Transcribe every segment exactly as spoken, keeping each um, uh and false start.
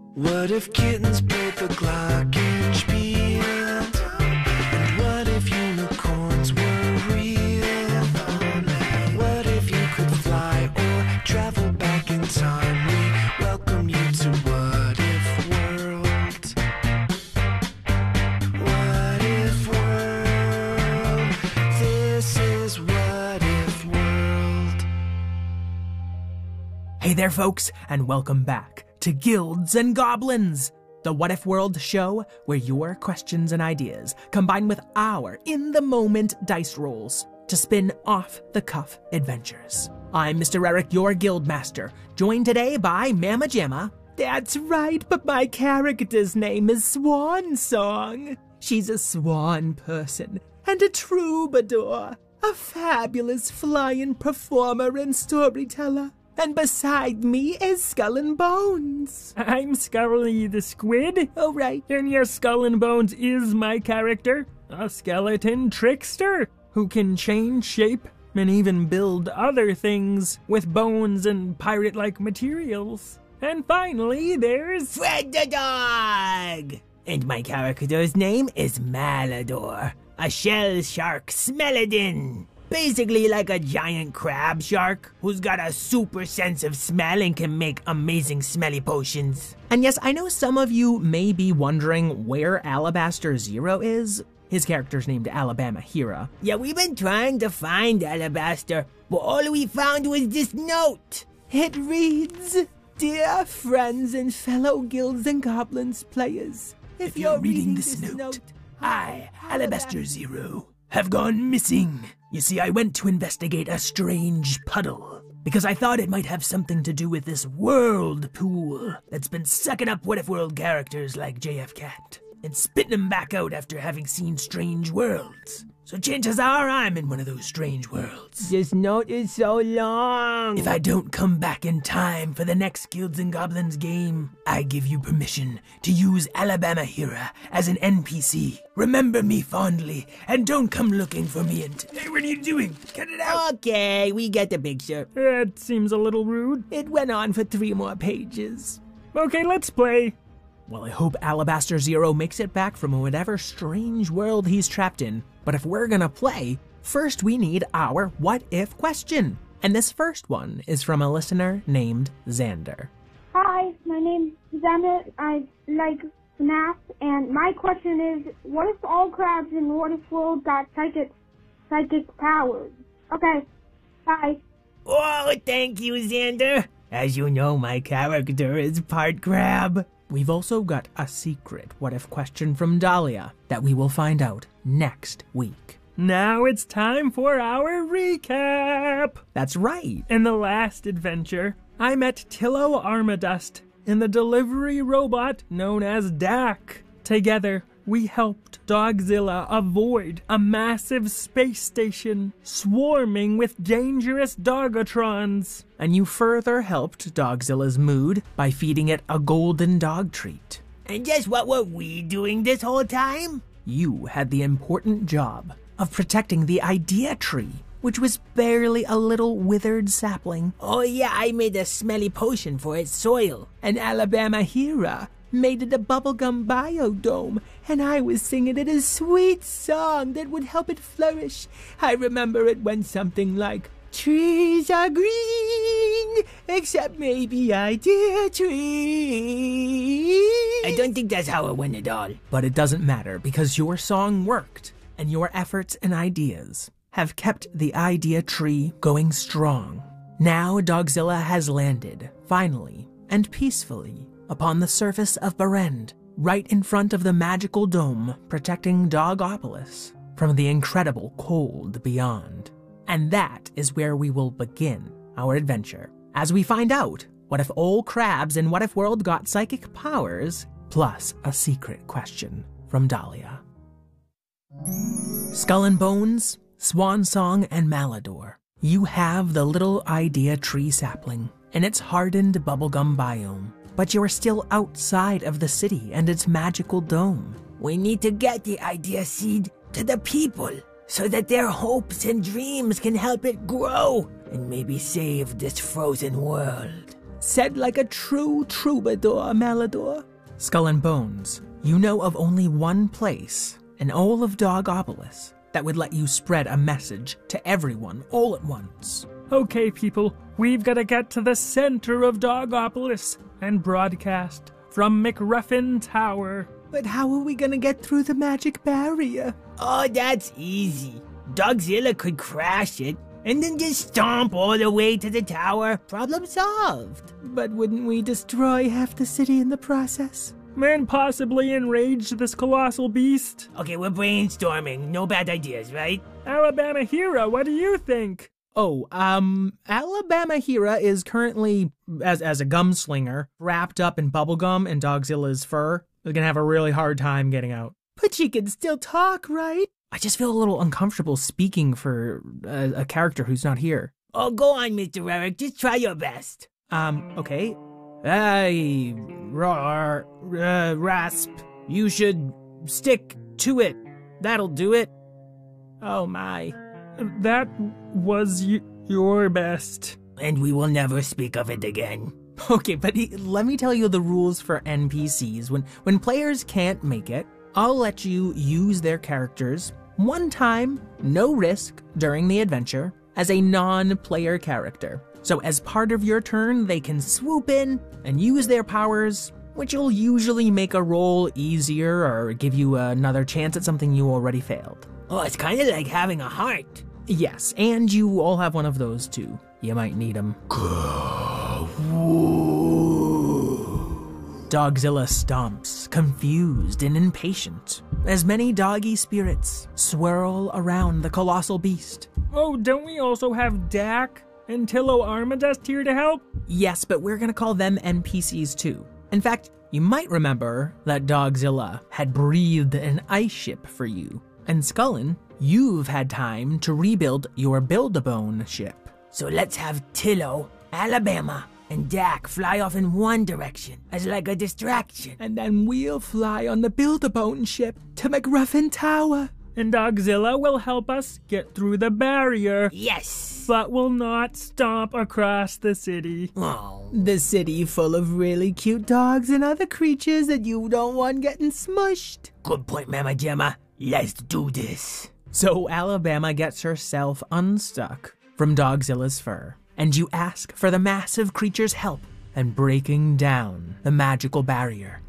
What if kittens played the glockenspiel? And what if unicorns were real? What if you could fly or travel back in time? We welcome you to What If World. What If World? This is What If World. Hey there, folks, and welcome back to Guilds and Goblins, the What If World show where your questions and ideas combine with our in-the-moment dice rolls to spin off-the-cuff adventures. I'm Mister Eric, your Guildmaster, joined today by Mama Jamma. That's right, but my character's name is Swan Song. She's a swan person and a troubadour, a fabulous flying performer and storyteller. And beside me is Skull and Bones. I'm Scully the Squid. Oh, right. And yes, Skull and Bones is my character, a skeleton trickster who can change shape and even build other things with bones and pirate-like materials. And finally, there's Fred the Dog. And my character's name is Malador, a shell shark smelodin. Basically like a giant crab shark who's got a super sense of smell and can make amazing smelly potions. And yes, I know some of you may be wondering where Alabaster Zero is. His character's named Alabama Hira. Yeah, we've been trying to find Alabaster, but all we found was this note. It reads, "Dear friends and fellow Guilds and Goblins players, if, if you're, you're reading, reading this, this note, note, I, Alabaster Zero, have gone missing. You see, I went to investigate a strange puddle, because I thought it might have something to do with this world pool that's been sucking up What If World characters like J F Cat, and spitting them back out after having seen strange worlds. So chances are I'm in one of those strange worlds. This note is so long. If I don't come back in time for the next Guilds and Goblins game, I give you permission to use Alabama Hira as an N P C. Remember me fondly, and don't come looking for me and... Hey, what are you doing? Cut it out! Okay, we get the picture. That seems a little rude. It went on for three more pages. Okay, let's play. Well, I hope Alabaster Zero makes it back from whatever strange world he's trapped in. But if we're gonna play, first we need our what if question. And this first one is from a listener named Xander. Hi, my name's Xander. I like F NAF, and my question is, what if all crabs in What If World got psychic, psychic powers? Okay, bye. Oh, thank you, Xander. As you know, my character is part crab. We've also got a secret what if question from Dahlia that we will find out next week. Now it's time for our recap. That's right. In the last adventure, I met Tillo Armadust and the delivery robot known as Dak. Together, we helped Dogzilla avoid a massive space station swarming with dangerous Dogatrons. And you further helped Dogzilla's mood by feeding it a golden dog treat. And guess what were we doing this whole time? You had the important job of protecting the idea tree, which was barely a little withered sapling. Oh yeah, I made a smelly potion for its soil. And Alabama Hira made it a bubblegum biodome, and I was singing it a sweet song that would help it flourish. I remember it went something like, trees are green, except maybe idea tree. I don't think that's how it went at all. But it doesn't matter, because your song worked, and your efforts and ideas have kept the idea tree going strong. Now Dogzilla has landed, finally, and peacefully, upon the surface of Berend, right in front of the magical dome protecting Dogopolis from the incredible cold beyond. And that is where we will begin our adventure, as we find out what if all crabs in What If World got psychic powers, plus a secret question from Dahlia. Skull and Bones, Swan Song, and Malador, you have the little idea tree sapling and its hardened bubblegum biome. But you're still outside of the city and its magical dome. We need to get the idea seed to the people so that their hopes and dreams can help it grow and maybe save this frozen world. Said like a true troubadour, Malador. Skull and Bones, you know of only one place in all of Dogopolis that would let you spread a message to everyone all at once. Okay, people, we've got to get to the center of Dogopolis and broadcast from McRuffin Tower. But how are we gonna get through the magic barrier? Oh, that's easy. Dogzilla could crash it and then just stomp all the way to the tower. Problem solved. But wouldn't we destroy half the city in the process? And possibly enrage this colossal beast. Okay, we're brainstorming. No bad ideas, right? Alabama Hero, what do you think? Oh, um, Alabama Hera is currently, as as a gumslinger, wrapped up in bubblegum and Dogzilla's fur. They're gonna have a really hard time getting out. But she can still talk, right? I just feel a little uncomfortable speaking for a, a character who's not here. Oh, go on, Mister Eric. Just try your best. Um, okay. Hey, roar, uh, rasp. You should stick to it. That'll do it. Oh my. That was y- your best. And we will never speak of it again. Okay, but he, let me tell you the rules for N P Cs. When when players can't make it, I'll let you use their characters one time, no risk, during the adventure, as a non-player character. So as part of your turn, they can swoop in and use their powers, which will usually make a roll easier or give you another chance at something you already failed. Oh, it's kind of like having a heart. Yes, and you all have one of those too. You might need them. Dogzilla stomps, confused and impatient, as many doggy spirits swirl around the colossal beast. Oh, don't we also have Dak and Tillo Armadust here to help? Yes, but we're gonna call them N P Cs too. In fact, you might remember that Dogzilla had breathed an ice ship for you. And Skullin, you've had time to rebuild your Build-A-Bone ship. So let's have Tillo, Alabama, and Dak fly off in one direction as like a distraction. And then we'll fly on the Build-A-Bone ship to McRuffin Tower. And Dogzilla will help us get through the barrier. Yes! But will not stomp across the city. Oh. The city full of really cute dogs and other creatures that you don't want getting smushed. Good point, Mama Gemma. Let's do this. So Alabama gets herself unstuck from Dogzilla's fur, and you ask for the massive creature's help in breaking down the magical barrier.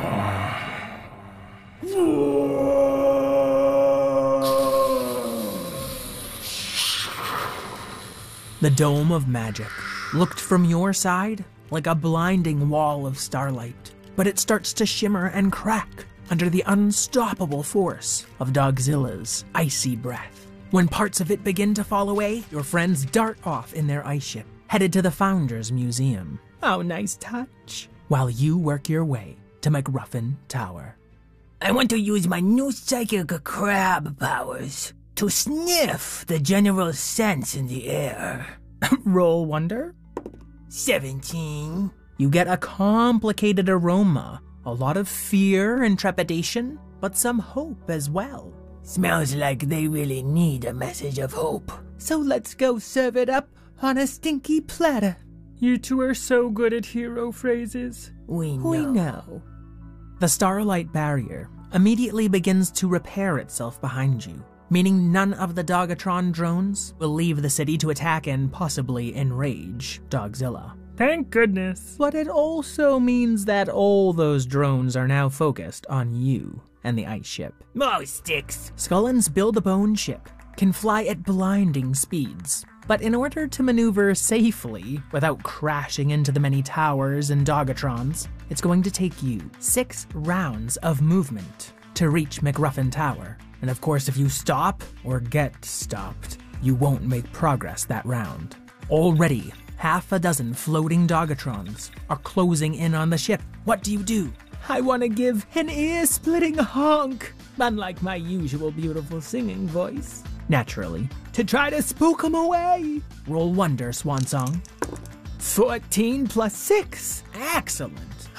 The Dome of Magic looked from your side like a blinding wall of starlight, but it starts to shimmer and crack under the unstoppable force of Dogzilla's icy breath. When parts of it begin to fall away, your friends dart off in their ice ship, headed to the Founders Museum. Oh, nice touch. While you work your way to McRuffin Tower. I want to use my new psychic crab powers to sniff the general sense in the air. Roll wonder. seventeen. You get a complicated aroma. A lot of fear and trepidation, but some hope as well. Smells like they really need a message of hope. So let's go serve it up on a stinky platter. You two are so good at hero phrases. We know. We know. The Starlight Barrier immediately begins to repair itself behind you, meaning none of the Dogatron drones will leave the city to attack and possibly enrage Dogzilla. Thank goodness. But it also means that all those drones are now focused on you and the ice ship. Oh, sticks. Skullin's Build-A-Bone ship can fly at blinding speeds, but in order to maneuver safely without crashing into the many towers and Dogatrons, it's going to take you six rounds of movement to reach McRuffin Tower. And of course, if you stop or get stopped, you won't make progress that round. Already, half a dozen floating Dogatrons are closing in on the ship. What do you do? I want to give an ear-splitting honk, unlike my usual beautiful singing voice. Naturally, to try to spook them away. Roll wonder, Swan Song. fourteen plus six. Excellent.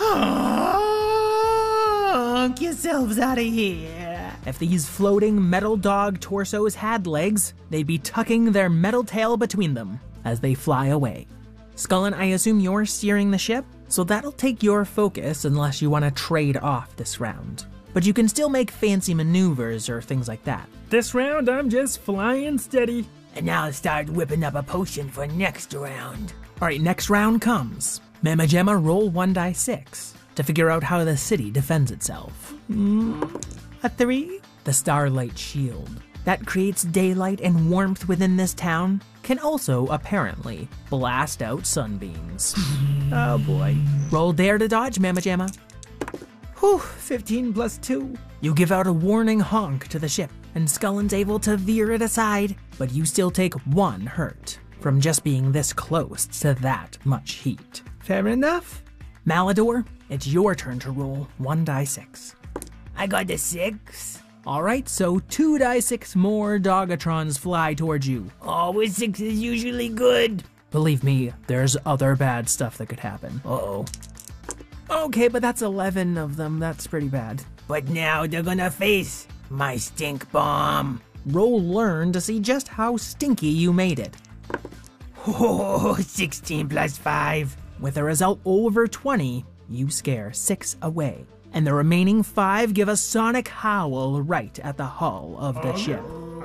Honk yourselves out of here. If these floating metal dog torsos had legs, they'd be tucking their metal tail between them as they fly away. Scullin, I assume you're steering the ship, so that'll take your focus unless you want to trade off this round. But you can still make fancy maneuvers or things like that. This round, I'm just flying steady. And now I'll start whipping up a potion for next round. Alright, next round comes. Mamma Jamma, roll one die six to figure out how the city defends itself. Mm, a three? The Starlight Shield. That creates daylight and warmth within this town can also, apparently, blast out sunbeams. Oh boy. Roll dare to dodge, Mamma Jamma. Whew, fifteen plus two. You give out a warning honk to the ship, and Scullin's able to veer it aside, but you still take one hurt from just being this close to that much heat. Fair enough. Malador, it's your turn to roll one die six. I got a six. Alright, so two die six more Dogatrons fly towards you. Always six is usually good. Believe me, there's other bad stuff that could happen. Uh-oh. Okay, but that's eleven of them. That's pretty bad. But now they're gonna face my stink bomb. Roll learn to see just how stinky you made it. Oh, sixteen plus five. With a result over twenty, you scare six away. And the remaining five give a sonic howl right at the hull of the ship.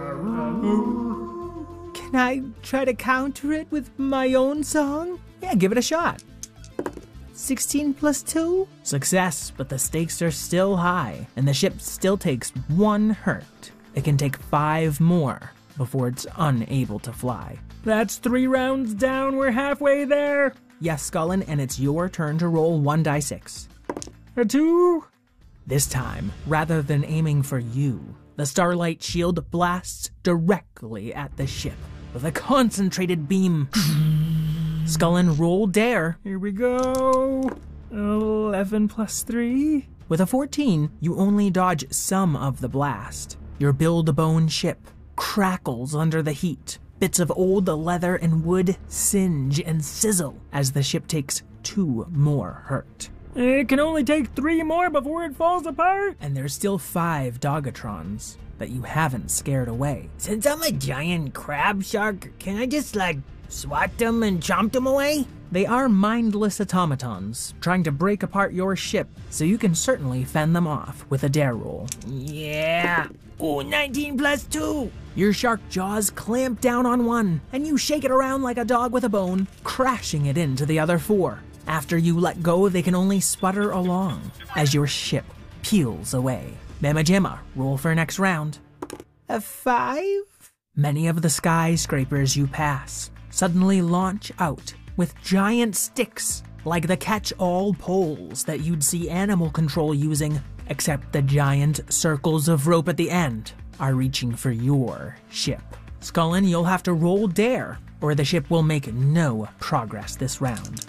Can I try to counter it with my own song? Yeah, give it a shot. sixteen plus two? Success, but the stakes are still high, and the ship still takes one hurt. It can take five more before it's unable to fly. That's three rounds down, we're halfway there. Yes, Scullin, and it's your turn to roll one die six. A two? This time, rather than aiming for you, the Starlight Shield blasts directly at the ship with a concentrated beam. Scullin, roll dare. Here we go. eleven plus three. With a fourteen, you only dodge some of the blast. Your build-a-bone ship crackles under the heat. Bits of old leather and wood singe and sizzle as the ship takes two more hurt. It can only take three more before it falls apart. And there's still five Dogatrons that you haven't scared away. Since I'm a giant crab shark, can I just, like, swat them and chomp them away? They are mindless automatons, trying to break apart your ship, so you can certainly fend them off with a dare roll. Yeah. Ooh, nineteen plus two. Your shark jaws clamp down on one, and you shake it around like a dog with a bone, crashing it into the other four. After you let go, they can only sputter along as your ship peels away. Mamma Jamma, roll for next round. A five? Many of the skyscrapers you pass suddenly launch out with giant sticks like the catch-all poles that you'd see animal control using, except the giant circles of rope at the end are reaching for your ship. Scullin, you'll have to roll dare, or the ship will make no progress this round.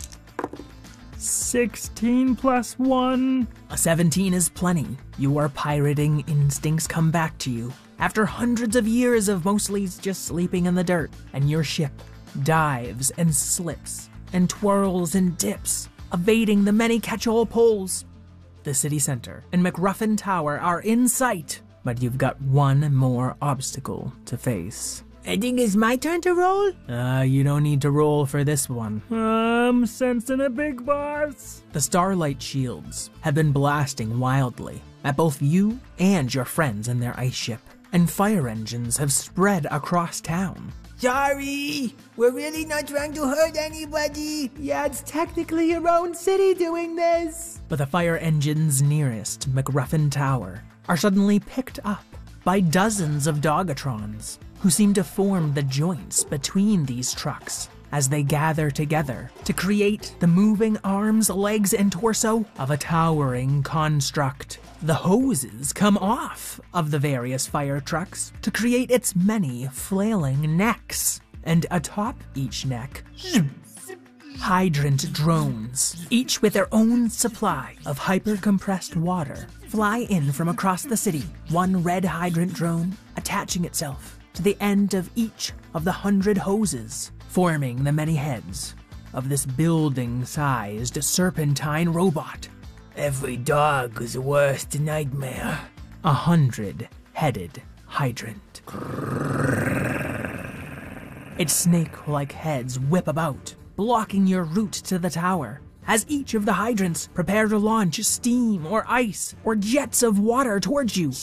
sixteen plus one. A seventeen is plenty. Your pirating instincts come back to you after hundreds of years of mostly just sleeping in the dirt, and your ship dives and slips and twirls and dips, evading the many catch-all poles. The city center and McRuffin Tower are in sight, but you've got one more obstacle to face. I think it's my turn to roll. Uh, you don't need to roll for this one. I'm sensing a big boss. The Starlight Shields have been blasting wildly at both you and your friends in their ice ship, and fire engines have spread across town. Sorry, we're really not trying to hurt anybody. Yeah, it's technically your own city doing this. But the fire engines nearest McRuffin Tower are suddenly picked up by dozens of Dogatrons who seem to form the joints between these trucks as they gather together to create the moving arms, legs, and torso of a towering construct. The hoses come off of the various fire trucks to create its many flailing necks, and atop each neck, hydrant drones, each with their own supply of hyper-compressed water, fly in from across the city, one red hydrant drone attaching itself to the end of each of the hundred hoses, forming the many heads of this building-sized serpentine robot. Every dog's worst nightmare. A hundred-headed hydrant. Its snake-like heads whip about, blocking your route to the tower, as each of the hydrants prepare to launch steam or ice or jets of water towards you.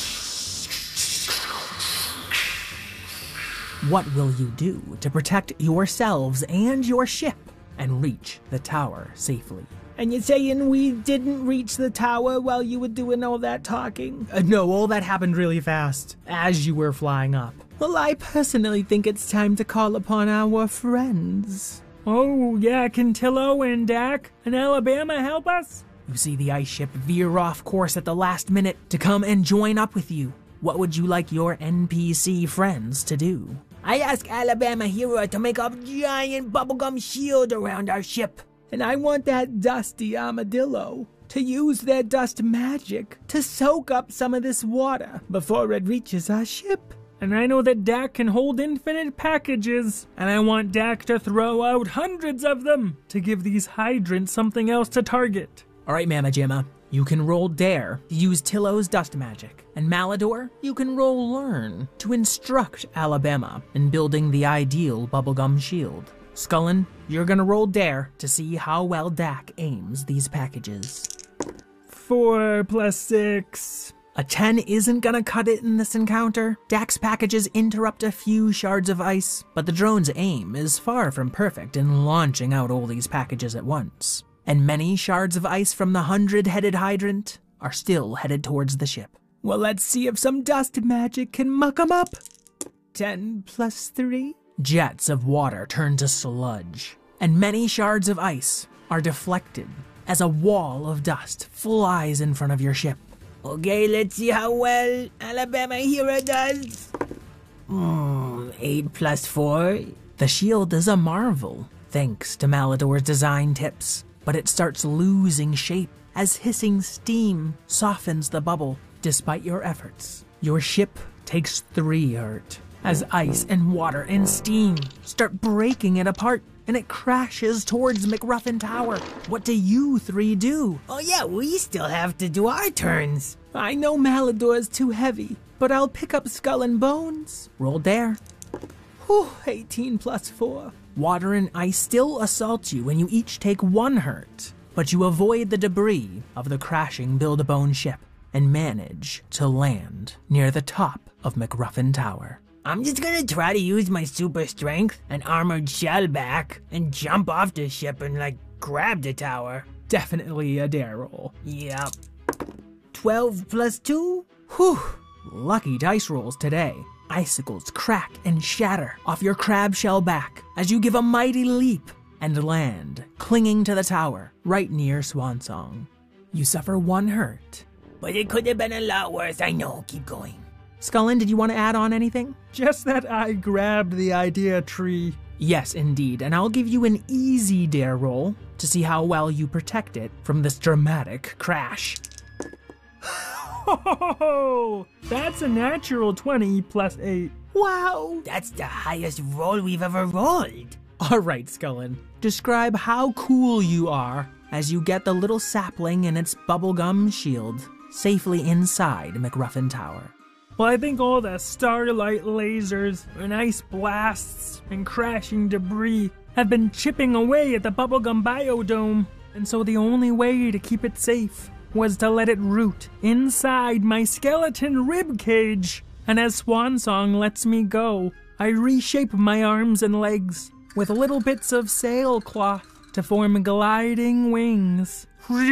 What will you do to protect yourselves and your ship and reach the tower safely? And you're saying we didn't reach the tower while you were doing all that talking? Uh, no, all that happened really fast, as you were flying up. Well, I personally think it's time to call upon our friends. Oh, yeah, can Tillo and Dak and Alabama help us? You see the ice ship veer off course at the last minute to come and join up with you. What would you like your N P C friends to do? I ask Alabama Hero to make a giant bubblegum shield around our ship. And I want that dusty armadillo to use their dust magic to soak up some of this water before it reaches our ship. And I know that Dak can hold infinite packages, and I want Dak to throw out hundreds of them to give these hydrants something else to target. All right, Mama Jamma, you can roll Dare to use Tillo's dust magic, and Malador, you can roll Learn to instruct Alabama in building the ideal bubblegum shield. Scullin, you're gonna roll Dare to see how well Dak aims these packages. Four plus six. A ten isn't gonna cut it in this encounter. Dak's packages interrupt a few shards of ice, but the drone's aim is far from perfect in launching out all these packages at once. And many shards of ice from the hundred-headed hydrant are still headed towards the ship. Well, let's see if some dust magic can muck 'em up. ten plus three? Jets of water turn to sludge, and many shards of ice are deflected as a wall of dust flies in front of your ship. Okay, let's see how well Alabama Hero does. Hmm, eight plus four? The shield is a marvel, thanks to Malador's design tips, but it starts losing shape as hissing steam softens the bubble. Despite your efforts, your ship takes three hurt, as ice and water and steam start breaking it apart, and it crashes towards McRuffin Tower. What do you three do? Oh yeah, we still have to do our turns. I know Malador's too heavy, but I'll pick up Skull and Bones. Roll Dare. Whew, eighteen plus four. Water and ice still assault you, and you each take one hurt, but you avoid the debris of the crashing Build-A-Bone ship and manage to land near the top of McRuffin Tower. I'm just gonna try to use my super strength and armored shell back and jump off the ship and, like, grab the tower. Definitely a dare roll. Yep. twelve plus two? Whew. Lucky dice rolls today. Icicles crack and shatter off your crab shell back as you give a mighty leap and land, clinging to the tower right near Swansong. You suffer one hurt. But it could have been a lot worse, I know. Keep going. Scullin, did you want to add on anything? Just that I grabbed the idea tree. Yes, indeed, and I'll give you an easy dare roll to see how well you protect it from this dramatic crash. Oh, that's a natural twenty plus eight. Wow, that's the highest roll we've ever rolled. All right, Scullin, describe how cool you are as you get the little sapling and its bubblegum shield safely inside McRuffin Tower. Well, I think all the starlight lasers and ice blasts and crashing debris have been chipping away at the bubblegum biodome, and so the only way to keep it safe was to let it root inside my skeleton rib cage. And as Swansong lets me go, I reshape my arms and legs with little bits of sailcloth to form gliding wings.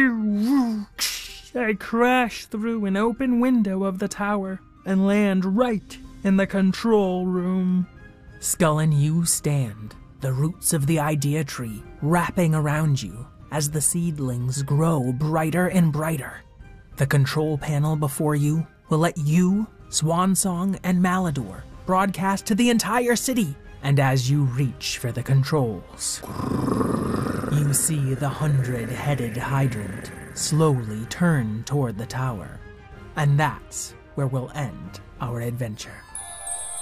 I crash through an open window of the tower and land right in the control room. Scullin, you stand, the roots of the idea tree wrapping around you as the seedlings grow brighter and brighter. The control panel before you will let you, Swansong, and Malador broadcast to the entire city. And as you reach for the controls, you see the hundred-headed hydrant slowly turn toward the tower. And that's where we'll end our adventure.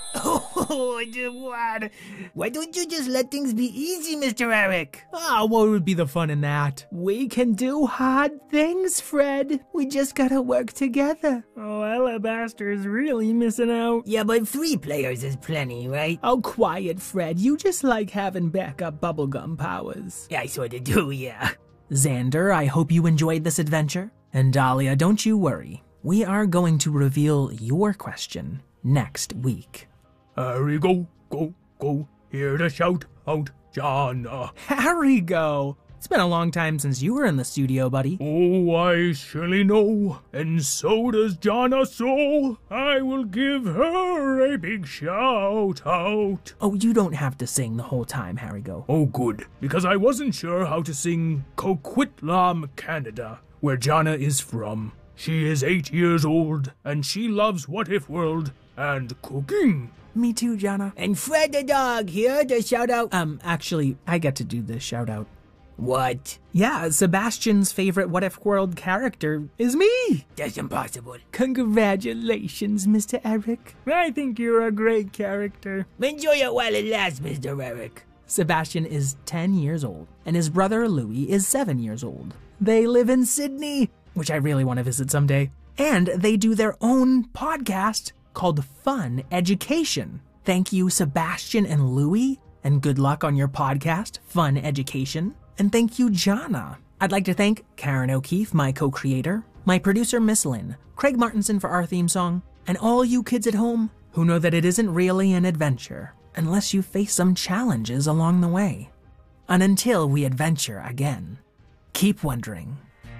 Oh, what? Why don't you just let things be easy, Mister Eric? Ah, what would be the fun in that? We can do hard things, Fred. We just gotta work together. Oh, Alabaster's really missing out. Yeah, but three players is plenty, right? Oh, quiet, Fred. You just like having backup bubblegum powers. Yeah, I sorta do, yeah. Xander, I hope you enjoyed this adventure. And Dahlia, don't you worry. We are going to reveal your question next week. Harry, go, go, go. Hear the shout out, Jana. Harry, go. It's been a long time since you were in the studio, buddy. Oh, I surely know, and so does Jana, so I will give her a big shout out. Oh, you don't have to sing the whole time, Harry, go. Oh, good, because I wasn't sure how to sing Coquitlam, Canada, where Jana is from. She is eight years old, and she loves What If World and cooking. Me too, Jana. And Fred the dog here to shout out. Um, actually, I get to do this shout out. What? Yeah, Sebastian's favorite What If World character is me. That's impossible. Congratulations, Mister Eric. I think you're a great character. Enjoy it while it lasts, Mister Eric. Sebastian is ten years old, and his brother Louis is seven years old. They live in Sydney, which I really want to visit someday. And they do their own podcast called Fun Education. Thank you, Sebastian and Louis, and good luck on your podcast, Fun Education. And thank you, Jana. I'd like to thank Karen O'Keefe, my co-creator, my producer, Miss Lynn, Craig Martinson for our theme song, and all you kids at home who know that it isn't really an adventure unless you face some challenges along the way. And until we adventure again, keep wondering.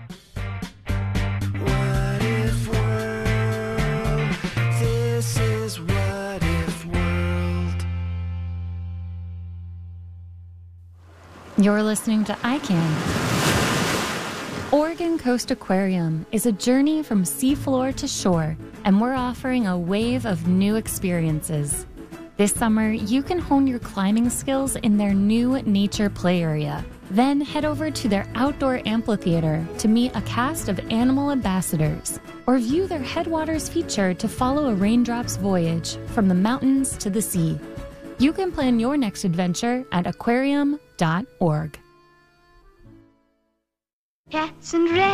What if world? This is What If World. You're listening to I Can. Oregon Coast Aquarium is a journey from seafloor to shore, and we're offering a wave of new experiences. This summer, you can hone your climbing skills in their new nature play area. Then head over to their outdoor amphitheater to meet a cast of animal ambassadors, or view their Headwaters feature to follow a raindrop's voyage from the mountains to the sea. You can plan your next adventure at aquarium dot org. Cats and